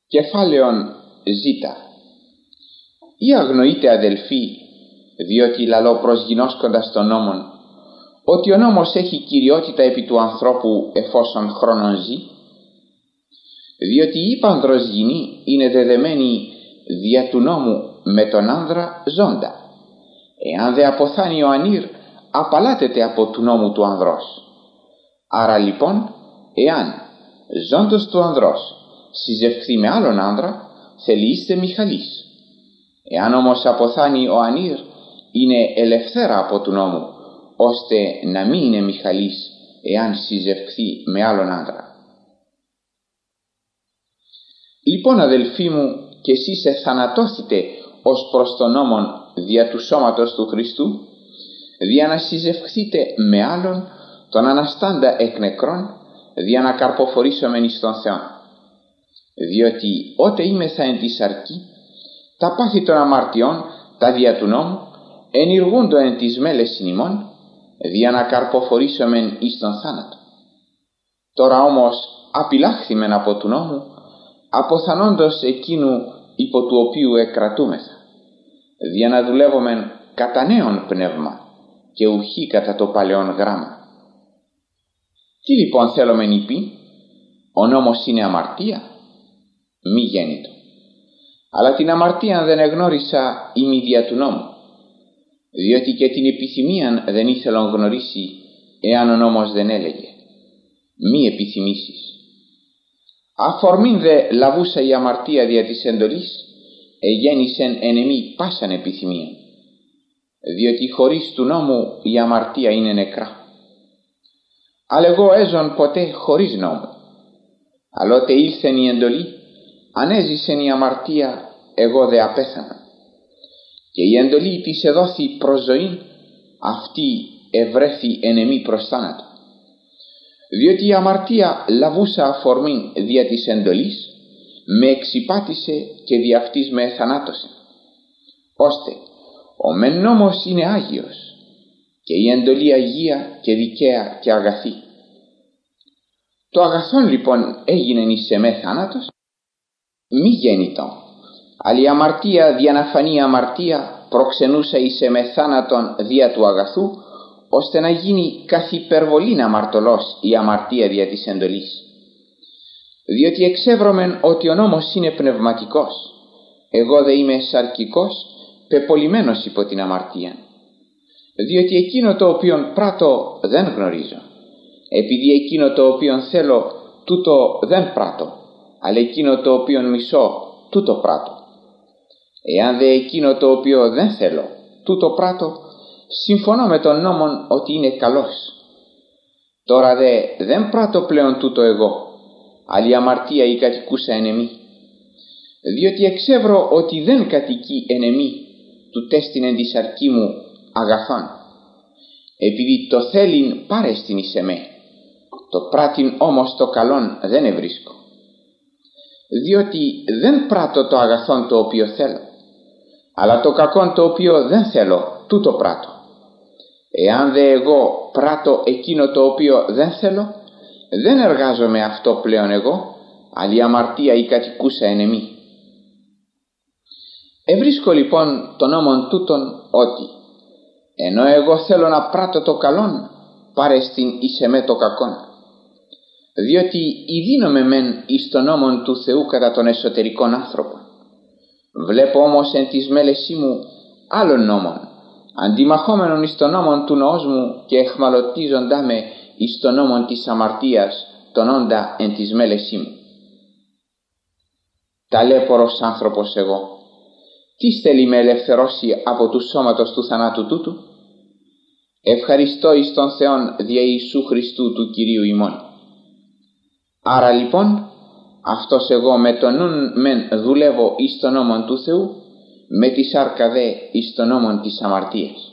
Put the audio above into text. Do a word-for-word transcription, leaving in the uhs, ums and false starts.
Κεφάλαιον Ζ. Ή αγνοείτε, αδελφοί, διότι λαλώ προς γινώσκοντας των νόμων, ότι ο νόμος έχει κυριότητα επί του ανθρώπου εφόσον χρόνον ζει? Διότι η ύπανδρος γυνή είναι δεδεμένη δια του νόμου με τον άνδρα ζώντα. Εάν δε αποθάνει ο ανήρ, απαλλάτεται από του νόμου του ανδρός. Άρα λοιπόν, εάν ζώντος του ανδρός συζευχθεί με άλλον άνδρα, θελείστε μιχαλής. Εάν όμως αποθάνει ο ανήρ, είναι ελευθέρα από του νόμου, ώστε να μην είναι μιχαλής εάν συζευχθεί με άλλον άνδρα. Λοιπόν, αδελφοί μου, και εσείς εθανατώθητε ως προς τον νόμον δια του σώματος του Χριστού, δια να συζευχθείτε με άλλον τον αναστάντα εκ νεκρών, δια να καρποφορήσομεν εις τον Θεόν. Διότι ότε είμεθα εν τη σαρκή, τα πάθη των αμαρτιών, τα δια του νόμου, ενηργούντο εν τις μέλες ημών, δια να καρποφορήσομεν εις τον θάνατο. Τώρα όμως απειλάχθημεν από του νόμου, αποθανόντος εκείνου υπό του οποίου εκρατούμεθα, δια να δουλεύομεν κατά νέον πνεύμα και ουχή κατά το παλαιόν γράμμα. Τι λοιπόν θέλομεν είπε? Ο νόμος είναι αμαρτία? Μη γέννητο. Αλλά την αμαρτία δεν εγνώρισα ημί δια του νόμου, διότι και την επιθυμίαν δεν ήθελον γνωρίσει, εάν ο νόμος δεν έλεγε μη επιθυμήσεις. Αφορμήν δε λαβούσα η αμαρτία δια της εντολής, εγέννησεν εν εμή πάσαν επιθυμία, διότι χωρίς του νόμου η αμαρτία είναι νεκρά. Αλλά εγώ έζων ποτέ χωρίς νόμου, αλλά ότε ήλθεν η εντολή, ανέζησεν η αμαρτία, εγώ δε απέθανα. Και η εντολή της εδόθη προς ζωήν, αυτή ευρέθη εν εμή προς θάνατο. Διότι η αμαρτία λαβούσα αφορμήν δια της εντολής, με εξυπάτησε και δι' αυτής με εθανάτωσε. Ώστε ο μεν νόμος είναι άγιος, και η εντολή αγία και δικαία και αγαθή. Το αγαθόν λοιπόν έγινεν εις εμέ θάνατος, μη γέννητο, αλλά η αμαρτία δια να φανεί αμαρτία προξενούσα εις εμέ θάνατον δια του αγαθού, ώστε να γίνει καθ' υπερβολήν αμαρτωλός η αμαρτία δια της εντολής. Διότι εξεύρωμεν ότι ο νόμος είναι πνευματικός, εγώ δε είμαι σαρκικός, πεπολιμένος υπό την αμαρτία. Διότι εκείνο το οποίον πράττω δεν γνωρίζω, επειδή εκείνο το οποίον θέλω τούτο δεν πράττω, αλλά εκείνο το οποίον μισώ τούτο πράττω. Εάν δε εκείνο το οποίο δεν θέλω τούτο πράττω, συμφωνώ με τον νόμον ότι είναι καλός. Τώρα δε δεν πράττω πλέον τούτο εγώ, αλλά η αμαρτία η κατοικούσα εν εμή. Διότι εξεύρω ότι δεν κατοικεί εν εμή του τέστην εν τη σαρκή μου αγαθόν, επειδή το θέλειν πάρεστην εις εμέ, το πράτην όμως το καλόν δεν ευρίσκω. Διότι δεν πράττω το αγαθόν το οποίο θέλω, αλλά το κακόν το οποίο δεν θέλω τούτο πράττω. Εάν δε εγώ πράττω εκείνο το οποίο δεν θέλω, δεν εργάζομαι αυτό πλέον εγώ, αλλά η αμαρτία η κατοικούσα εν εμή. Ευρίσκω λοιπόν τον νόμον τούτον ότι, ενώ εγώ θέλω να πράττω το καλόν, πάρεστην εις εμέ το κακόν. Διότι ειδίνομαι μεν εις τον νόμον του Θεού κατά τον εσωτερικών άνθρωπον. Βλέπω όμως εν τις μέλεσί μου άλλων νόμων, αντιμαχόμενον εις τον νόμον του νοός μου και εχμαλωτίζοντά με εις τον νόμον της αμαρτίας τον όντα εν τις μέλεσί μου. Ταλέπορος άνθρωπος εγώ, τι θέλει με ελευθερώσει από του σώματος του θανάτου τούτου? Ευχαριστώ εις τον Θεόν δια Ιησού Χριστού του Κυρίου ημών. Άρα λοιπόν, αυτός εγώ με τον νουν μεν δουλεύω εις τον νόμον του Θεού, με τη σάρκα δε εις τον νόμον της αμαρτίας.